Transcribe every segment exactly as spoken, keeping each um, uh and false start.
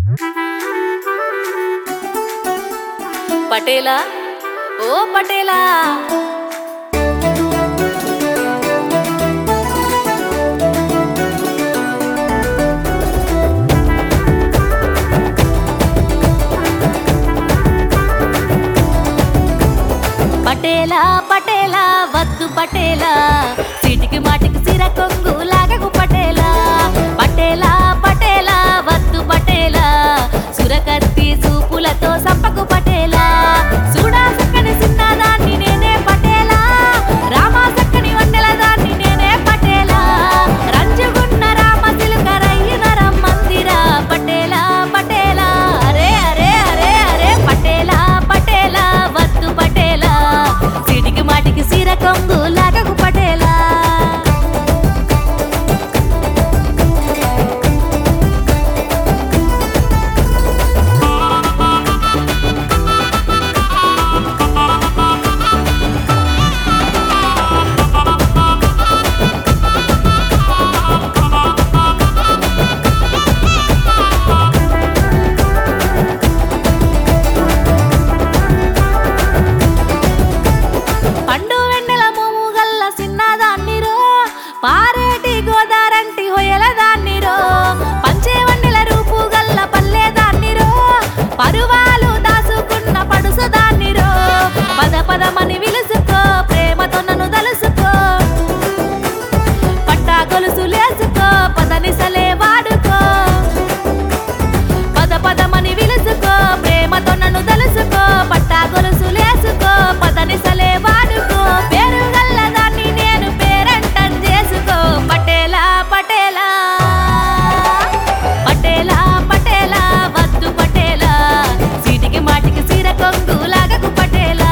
పటేలా ఓ పటేలా పటేలా పటేలా వద్దు పటేలా సీటికి మాటికి సిర కొంగు లాగకు పటేలా పటేలా పటేలా వద్దు పటేలా సురకత్తి చూపులతో సంపకు పటేలా చూడా సక్కని సిన్నదాన్ని నేనే పటేలా రామా సక్కని వందెల దాన్ని నేనే పటేలా రంజుగున్న రామ సిలుక రయ్యన రమ్మందిరా పటేలా పటేలా అరే అరే అరే అరే పటేలా పటేలా వద్దు పటేలా సిటికి మాటికి సిర కొంగు లాగకు పటేలా పండు వెన్నెల మోము గల్ల సిన్నదాన్నిరో పారేటి గోదారంటి హొయల దాన్నిరో పంచే వన్నెల రూపు గల్ల పల్లె దాన్నిరో పరువాలు దాసుకున్న పడుసు దాన్నిరో పద పదమని విలుసుకో ప్రేమతో నన్ను దలుసుకో పట్టా గొలుసు లేసుకో పదనిసలే వాడుకో పద పదమని విలుసుకో ప్రేమతో నన్ను దలుసుకో పట్టా గొలుసు లేసుకో పదనిసలే వాడుకో పేరు గల్ల దాన్ని నేను పేరంటం చేసుకో పటేలా పటేలా పటేలా పటేలా వద్దు పటేలా సీటికి మాటికి సిర కొంగు లాగకు పటేలా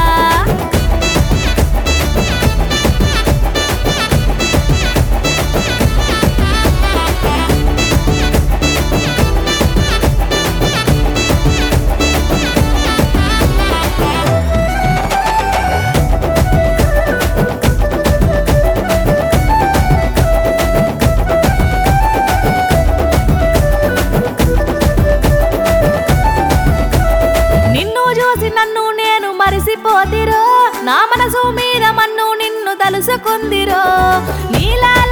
నిన్ను చూసి నన్ను నేను మరిసిపోతిరో నా మనసు మీద మన్ను నిన్ను తలుసుకుందిరో నీలా